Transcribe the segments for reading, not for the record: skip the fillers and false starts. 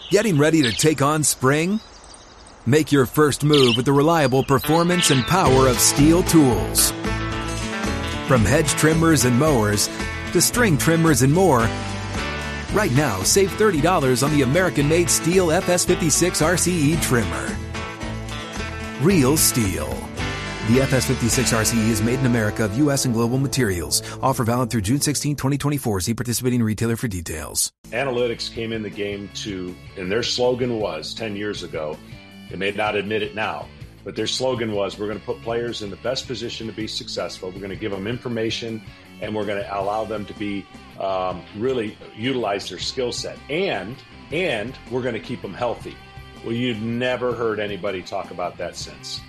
Getting ready to take on spring? Make your first move with the reliable performance and power of Steel tools. From hedge trimmers and mowers to string trimmers and more, right now save $30 on the American-made Steel FS56 RCE trimmer. Real Steel. The FS56 RCE is made in America of U.S. and global materials. Offer valid through June 16, 2024. See participating retailer for details. Analytics came in the game and their slogan was 10 years ago, they may not admit it now, but their slogan was, we're going to put players in the best position to be successful. We're going to give them information, and we're going to allow them to be really utilize their skill set. And we're going to keep them healthy. Well, you've never heard anybody talk about that since.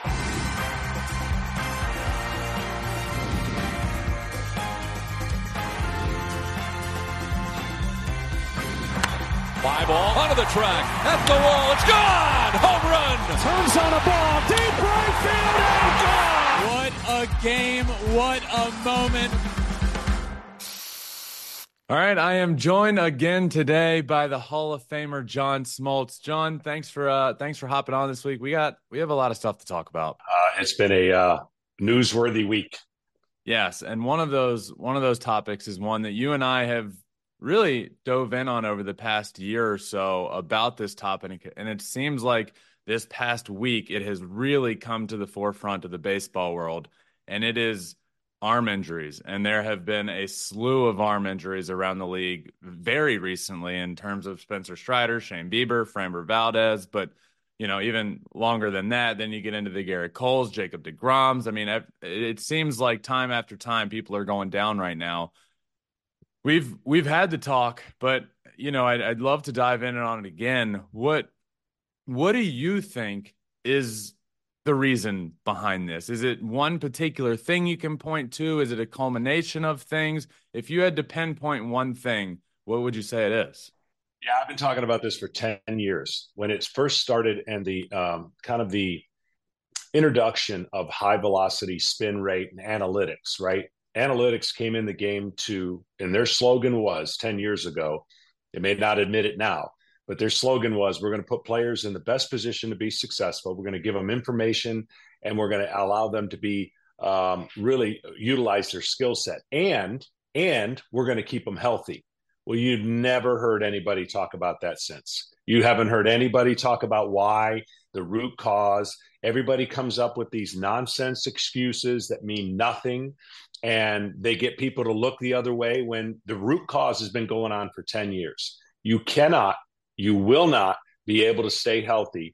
Fly ball onto the track, at the wall, it's gone! Home run! Turns on a ball, deep right field, and gone! What a game, what a moment. All right, I am joined again today by the Hall of Famer John Smoltz. John, thanks for hopping on this week. We have a lot of stuff to talk about. It's been a newsworthy week. Yes, and one of those topics is one that you and I have really dove in on over the past year or so about this topic, and it seems like this past week it has really come to the forefront of the baseball world, and it is arm injuries. And there have been a slew of arm injuries around the league very recently in terms of Spencer Strider, Shane Bieber, Framber Valdez, but even longer than that, then you get into the Garrett Coles, Jacob deGroms. I mean, it seems like time after time people are going down right now. We've had the talk, but I'd love to dive in on it again. What do you think is the reason behind this? Is it one particular thing you can point to? Is it a culmination of things? If you had to pinpoint one thing, what would you say it is? Yeah, I've been talking about this for 10 years. When it first started and the kind of the introduction of high velocity spin rate and analytics, right? Analytics came in the game and their slogan was 10 years ago, they may not admit it now, but their slogan was, we're going to put players in the best position to be successful. We're going to give them information, and we're going to allow them to be really utilize their skill set. And we're going to keep them healthy. Well, you've never heard anybody talk about that since. You haven't heard anybody talk about why, the root cause. Everybody comes up with these nonsense excuses that mean nothing, and they get people to look the other way when the root cause has been going on for 10 years. You will not be able to stay healthy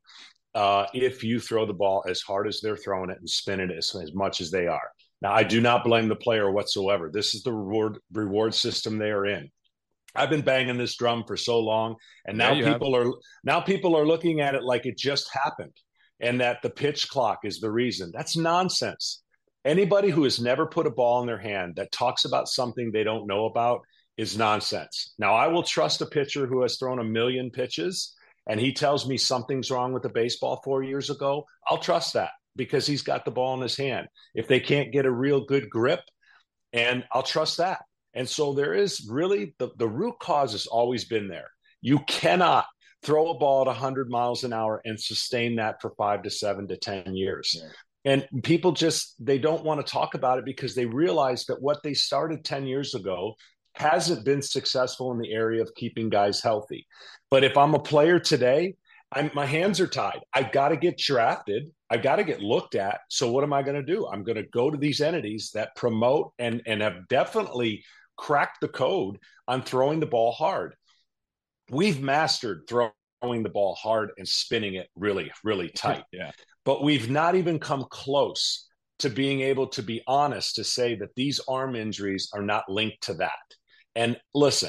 if you throw the ball as hard as they're throwing it and spin it as much as they are. Now, I do not blame the player whatsoever. This is the reward system they are in. I've been banging this drum for so long, and now people are looking at it like it just happened and that the pitch clock is the reason. That's nonsense. Anybody who has never put a ball in their hand that talks about something they don't know about is nonsense. Now, I will trust a pitcher who has thrown 1 million pitches and he tells me something's wrong with the baseball 4 years ago. I'll trust that because he's got the ball in his hand. If they can't get a real good grip, and I'll trust that. And so there is really the root cause has always been there. You cannot throw a ball at 100 miles an hour and sustain that for 5 to 7 to 10 years. Yeah. And people they don't want to talk about it because they realize that what they started 10 years ago hasn't been successful in the area of keeping guys healthy. But if I'm a player today, my hands are tied. I got to get drafted. I got to get looked at. So what am I going to do? I'm going to go to these entities that promote and have definitely cracked the code on throwing the ball hard. We've mastered throwing the ball hard and spinning it really, really tight. Yeah. But we've not even come close to being able to be honest to say that these arm injuries are not linked to that. And listen,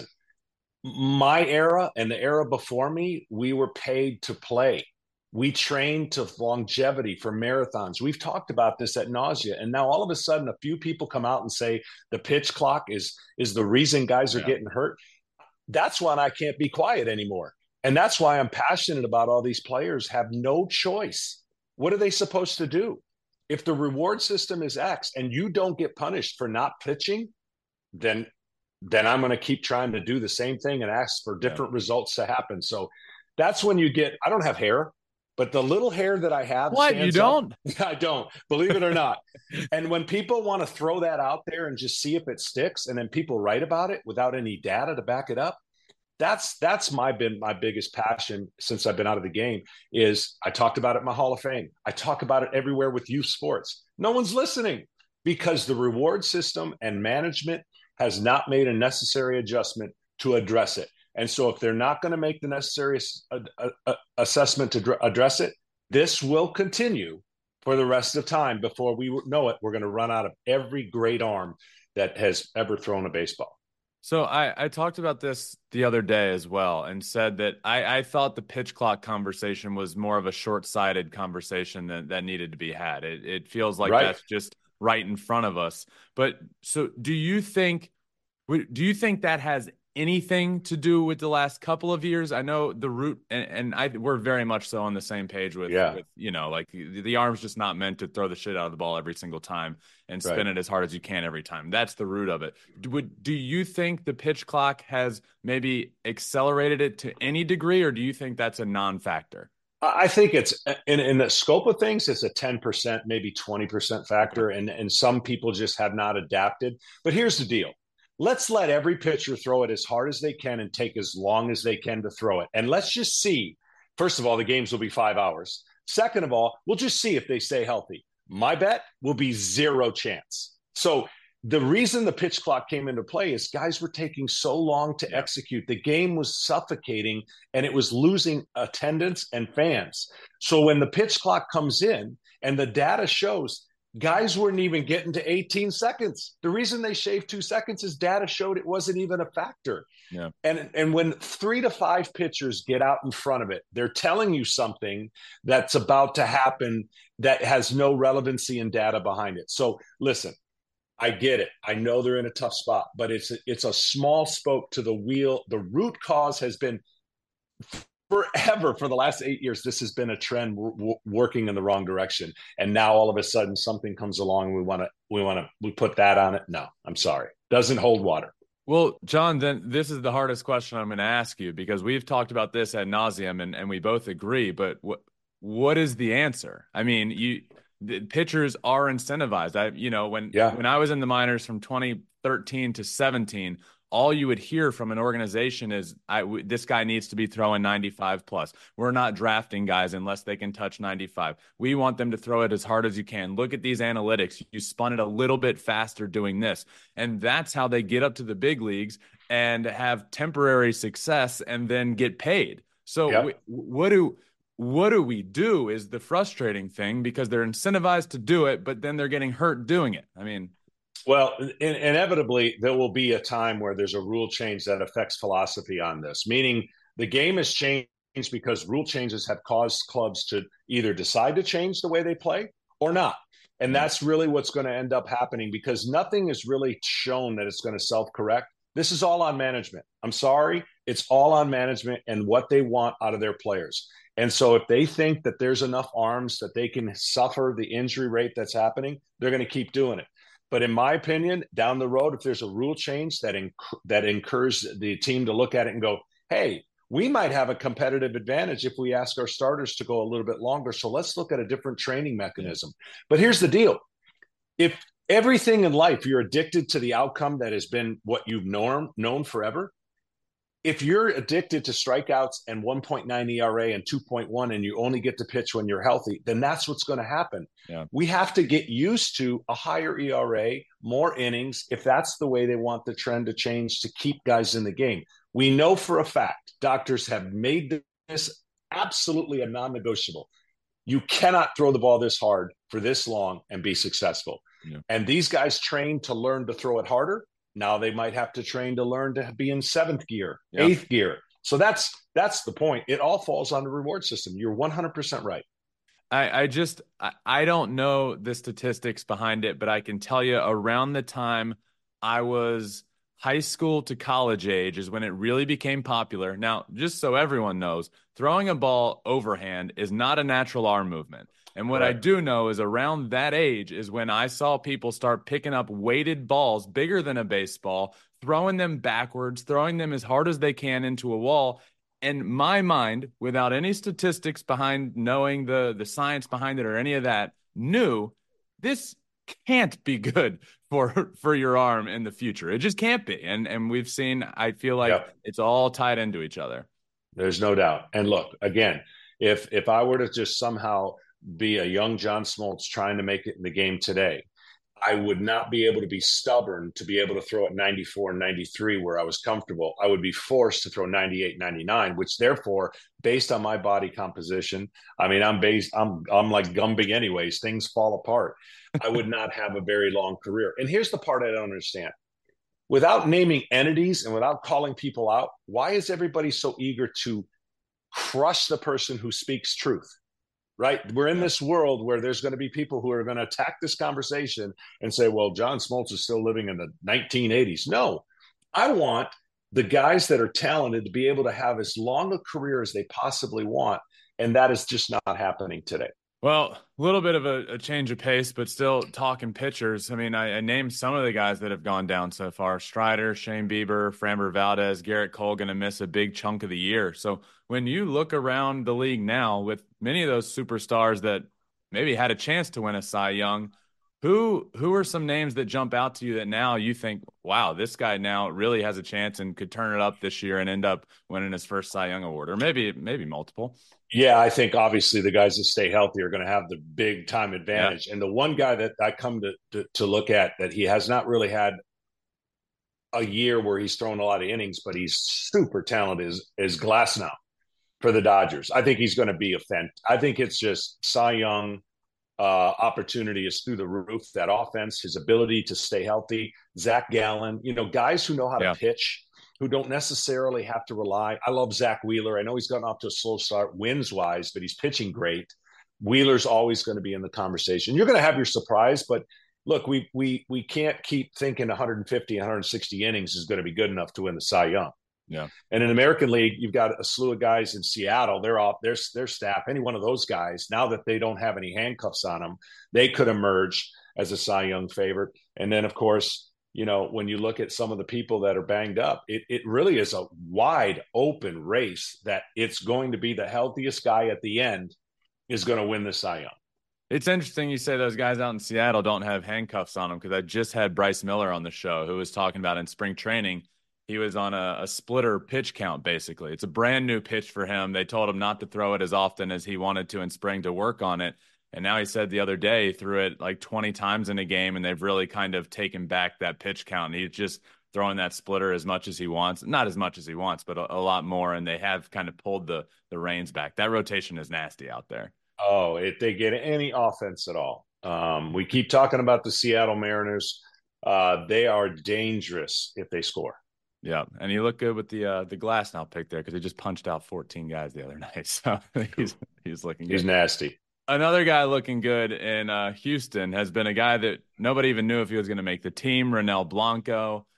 my era and the era before me, we were paid to play. We trained to longevity for marathons. We've talked about this ad nauseam. And now all of a sudden, a few people come out and say the pitch clock is the reason guys are getting hurt. That's why I can't be quiet anymore. And that's why I'm passionate about all these players have no choice. What are they supposed to do? If the reward system is X and you don't get punished for not pitching, then I'm going to keep trying to do the same thing and ask for different results to happen. So That's when you get, I don't have hair, but the little hair that I have What, you stands up. don't? I don't, believe it or not. And when people want to throw that out there and just see if it sticks, and then people write about it without any data to back it up, that's been my biggest passion since I've been out of the game. Is I talked about it in my Hall of Fame. I talk about it everywhere with youth sports. No one's listening because the reward system and management has not made a necessary adjustment to address it. And so if they're not going to make the necessary assessment to address it, this will continue for the rest of time. Before we know it, we're going to run out of every great arm that has ever thrown a baseball. So I talked about this the other day as well and said that I thought the pitch clock conversation was more of a short-sighted conversation that needed to be had. It feels like that's just right in front of us. But so do you think that has anything to do with the last couple of years? I know the root, and we're very much so on the same page with like the arm's just not meant to throw the shit out of the ball every single time and spin it as hard as you can every time. That's the root of it. Do you think the pitch clock has maybe accelerated it to any degree, or do you think that's a non-factor? I think it's in the scope of things, it's a 10%, maybe 20% factor. And some people just have not adapted. But here's the deal. Let's let every pitcher throw it as hard as they can and take as long as they can to throw it. And let's just see, first of all, the games will be 5 hours. Second of all, we'll just see if they stay healthy. My bet will be 0 chance. So the reason the pitch clock came into play is guys were taking so long to execute. The game was suffocating and it was losing attendance and fans. So when the pitch clock comes in and the data shows guys weren't even getting to 18 seconds. The reason they shaved 2 seconds is data showed it wasn't even a factor. Yeah. And when 3 to 5 pitchers get out in front of it, they're telling you something that's about to happen that has no relevancy and data behind it. So listen, I get it. I know they're in a tough spot, but it's a small spoke to the wheel. The root cause has been forever, for the last 8 years, this has been a trend working in the wrong direction. And now all of a sudden something comes along and we put that on it. No, I'm sorry. Doesn't hold water. Well, John, then this is the hardest question I'm going to ask you, because we've talked about this ad nauseum and we both agree, but what is the answer? I mean, the pitchers are incentivized. When I was in the minors from 2013 to 17, all you would hear from an organization is, this guy needs to be throwing 95 plus. We're not drafting guys unless they can touch 95. We want them to throw it as hard as you can. Look at these analytics. You spun it a little bit faster doing this. And that's how they get up to the big leagues and have temporary success and then get paid. So what do we do is the frustrating thing, because they're incentivized to do it, but then they're getting hurt doing it. I mean, well, inevitably, there will be a time where there's a rule change that affects philosophy on this, meaning the game has changed because rule changes have caused clubs to either decide to change the way they play or not. And that's really what's going to end up happening, because nothing is really shown that it's going to self-correct. This is all on management. I'm sorry. It's all on management and what they want out of their players. And so if they think that there's enough arms that they can suffer the injury rate that's happening, they're going to keep doing it. But in my opinion, down the road, if there's a rule change that encourages the team to look at it and go, hey, we might have a competitive advantage if we ask our starters to go a little bit longer. So let's look at a different training mechanism. But here's the deal. If everything in life, you're addicted to the outcome that has been what you've known forever, if you're addicted to strikeouts and 1.9 ERA and 2.1 and you only get to pitch when you're healthy, then that's what's going to happen. Yeah. We have to get used to a higher ERA, more innings, if that's the way they want the trend to change to keep guys in the game. We know for a fact, doctors have made this absolutely a non-negotiable. You cannot throw the ball this hard for this long and be successful. Yeah. And these guys train to learn to throw it harder. Now they might have to train to learn to be in 7th gear, 8th gear. So that's the point. It all falls on the reward system. You're 100% right. I don't know the statistics behind it, but I can tell you around the time I was high school to college age is when it really became popular. Now, just so everyone knows, throwing a ball overhand is not a natural arm movement. And what I do know is around that age is when I saw people start picking up weighted balls bigger than a baseball, throwing them backwards, throwing them as hard as they can into a wall. in my mind, without any statistics behind knowing the science behind it or any of that, knew this can't be good for your arm in the future. It just can't be. And we've seen, I feel like it's all tied into each other. There's no doubt. And look, again, if I were to just somehow be a young John Smoltz trying to make it in the game today, I would not be able to be stubborn to be able to throw at 94 and 93 where I was comfortable. I would be forced to throw 98, 99, which therefore, based on my body composition, I mean, I'm like Gumby anyways. Things fall apart. I would not have a very long career. And here's the part I don't understand. Without naming entities and without calling people out, why is everybody so eager to crush the person who speaks truth? Right? We're in this world where there's going to be people who are going to attack this conversation and say, well, John Smoltz is still living in the 1980s. No, I want the guys that are talented to be able to have as long a career as they possibly want. And that is just not happening today. Well, a little bit of a change of pace, but still talking pitchers. I mean, I named some of the guys that have gone down so far: Strider, Shane Bieber, Framber Valdez, Garrett Cole going to miss a big chunk of the year. So when you look around the league now with many of those superstars that maybe had a chance to win a Cy Young, who are some names that jump out to you that now you think, wow, this guy now really has a chance and could turn it up this year and end up winning his first Cy Young award, or maybe multiple? Yeah, I think obviously the guys that stay healthy are going to have the big time advantage. Yeah. And the one guy that I come to look at that he has not really had a year where he's thrown a lot of innings, but he's super talented is Glasnow for the Dodgers. I think he's going to be I think it's just Cy Young opportunity is through the roof. That offense, his ability to stay healthy, Zach Gallen, guys who know how to pitch, who don't necessarily have to rely. I love Zach Wheeler. I know he's gotten off to a slow start wins-wise, but he's pitching great. Wheeler's always going to be in the conversation. You're going to have your surprise, but look, we can't keep thinking 150, 160 innings is going to be good enough to win the Cy Young. Yeah. And in American League, you've got a slew of guys in Seattle. They're off their staff. Any one of those guys, now that they don't have any handcuffs on them, they could emerge as a Cy Young favorite. And then, of course, when you look at some of the people that are banged up, it really is a wide open race that it's going to be the healthiest guy at the end is going to win the Cy Young. It's interesting you say those guys out in Seattle don't have handcuffs on them, because I just had Bryce Miller on the show who was talking about in spring training, he was on a splitter pitch count, basically. It's a brand new pitch for him. They told him not to throw it as often as he wanted to in spring to work on it. And now he said the other day he threw it like 20 times in a game, and they've really kind of taken back that pitch count. And he's just throwing that splitter as much as he wants. Not as much as he wants, but a lot more. And they have kind of pulled the reins back. That rotation is nasty out there. Oh, if they get any offense at all. We keep talking about the Seattle Mariners. They are dangerous if they score. Yeah, and he looked good with the Glasnow pick there, because he just punched out 14 guys the other night. So he's looking good. He's nasty. Another guy looking good in Houston has been a guy that nobody even knew if he was going to make the team. Ronel Blanco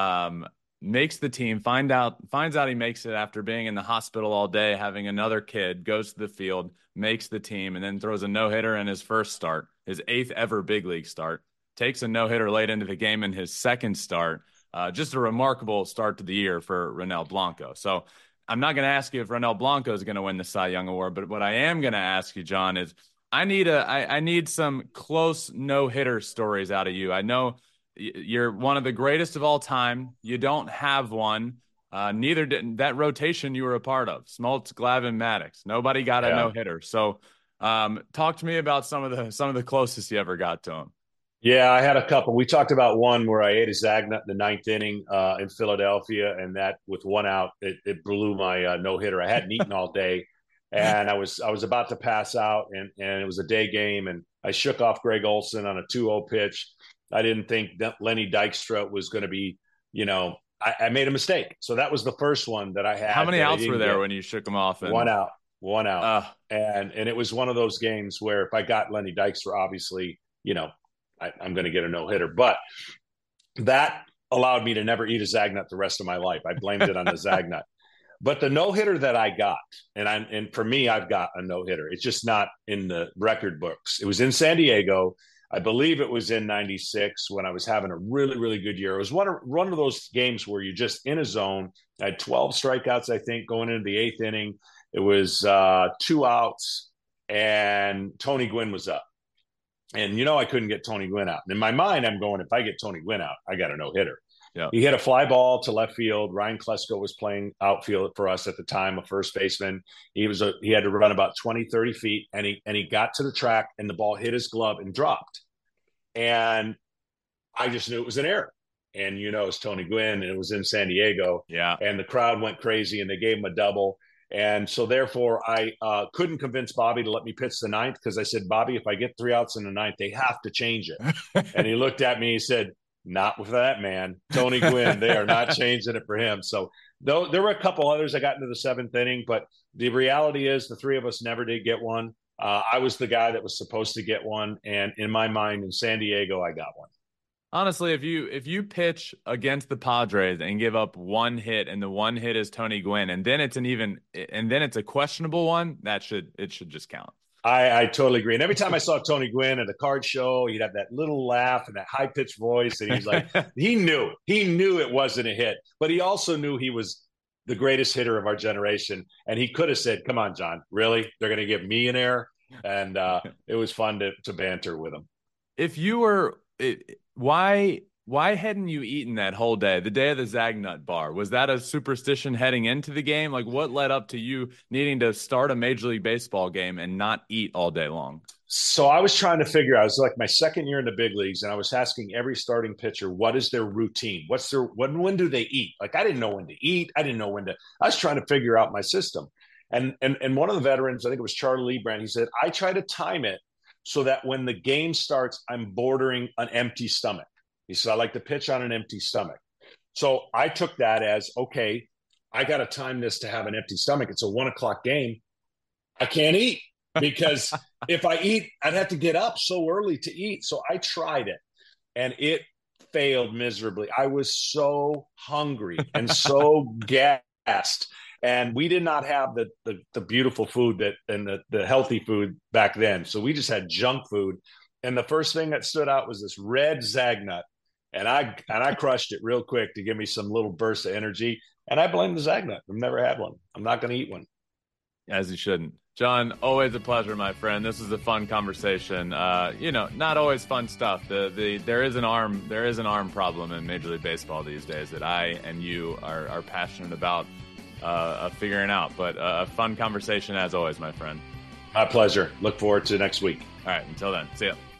makes the team, finds out he makes it after being in the hospital all day, having another kid, goes to the field, makes the team, and then throws a no-hitter in his first start, his 8th ever big league start, takes a no-hitter late into the game in his second start. Just a remarkable start to the year for Ronel Blanco. So I'm not going to ask you if Ronel Blanco is going to win the Cy Young Award, but what I am going to ask you, John, is I need some close no-hitter stories out of you. I know you're one of the greatest of all time. You don't have one. Neither did that rotation you were a part of. Smoltz, Glavine, Maddox. Nobody got a no-hitter. So talk to me about some of the closest you ever got to him. Yeah, I had a couple. We talked about one where I ate a Zagnut in the 9th inning in Philadelphia, and that with one out, it blew my no-hitter. I hadn't eaten all day, and I was about to pass out, and it was a day game, and I shook off Greg Olson on a 2-0 pitch. I didn't think that Lenny Dykstra was going to be, I made a mistake. So that was the first one that I had. How many outs were there when you shook him off? One out. And it was one of those games where if I got Lenny Dykstra, obviously, I'm going to get a no-hitter. But that allowed me to never eat a Zagnut the rest of my life. I blamed it on the Zagnut. But the no-hitter that I got, and for me, I've got a no-hitter. It's just not in the record books. It was in San Diego. I believe it was in 96 when I was having a really, really good year. It was one of those games where you're just in a zone. I had 12 strikeouts, I think, going into the 8th inning. It was 2 outs, and Tony Gwynn was up. And, I couldn't get Tony Gwynn out. And in my mind, I'm going, if I get Tony Gwynn out, I got a no-hitter. Yeah. He hit a fly ball to left field. Ryan Klesko was playing outfield for us at the time, a first baseman. He had to run about 20, 30 feet, and he got to the track, and the ball hit his glove and dropped. And I just knew it was an error. And, it's Tony Gwynn, and it was in San Diego. Yeah. And the crowd went crazy, and they gave him a double. And so, therefore, I couldn't convince Bobby to let me pitch the 9th, because I said, Bobby, if I get 3 outs in the 9th, they have to change it. And he looked at me, he said, not with that man, Tony Gwynn. They are not changing it for him. So though there were a couple others, I got into the 7th inning, but the reality is the 3 of us never did get one. I was the guy that was supposed to get one. And in my mind, in San Diego, I got one. Honestly, if you pitch against the Padres and give up 1 hit, and the 1 hit is Tony Gwynn, and then it's a questionable one, it should just count. I totally agree. And every time I saw Tony Gwynn at a card show, he'd have that little laugh and that high-pitched voice. And he's like, he knew it wasn't a hit, but he also knew he was the greatest hitter of our generation. And he could have said, come on, John, really? They're going to give me an error? And it was fun to banter with him. If you were why hadn't you eaten that whole day, the day of the Zagnut bar? Was that a superstition heading into the game? Like, what led up to you needing to start a Major League Baseball game and not eat all day long? So I was trying to figure out, it was like my second year in the big leagues, and I was asking every starting pitcher, what is their routine? When do they eat? Like, I didn't know when to eat. I was trying to figure out my system. And one of the veterans, I think it was Charlie Lebrand, he said, I try to time it so that when the game starts, I'm bordering an empty stomach. He said, I like to pitch on an empty stomach. So I took that as, okay, I got to time this to have an empty stomach. It's a 1:00 game. I can't eat, because if I eat, I'd have to get up so early to eat. So I tried it, and it failed miserably. I was so hungry and so gassed. And we did not have the beautiful food and the healthy food back then. So we just had junk food. And the first thing that stood out was this red Zagnut. And I crushed it real quick to give me some little burst of energy. And I blame the Zagnut. I've never had one. I'm not going to eat one. As you shouldn't. John, always a pleasure, my friend. This was a fun conversation. Not always fun stuff. There is an arm problem in Major League Baseball these days that I and you are passionate about figuring out. But a fun conversation as always, my friend. My pleasure. Look forward to next week. All right. Until then, see ya.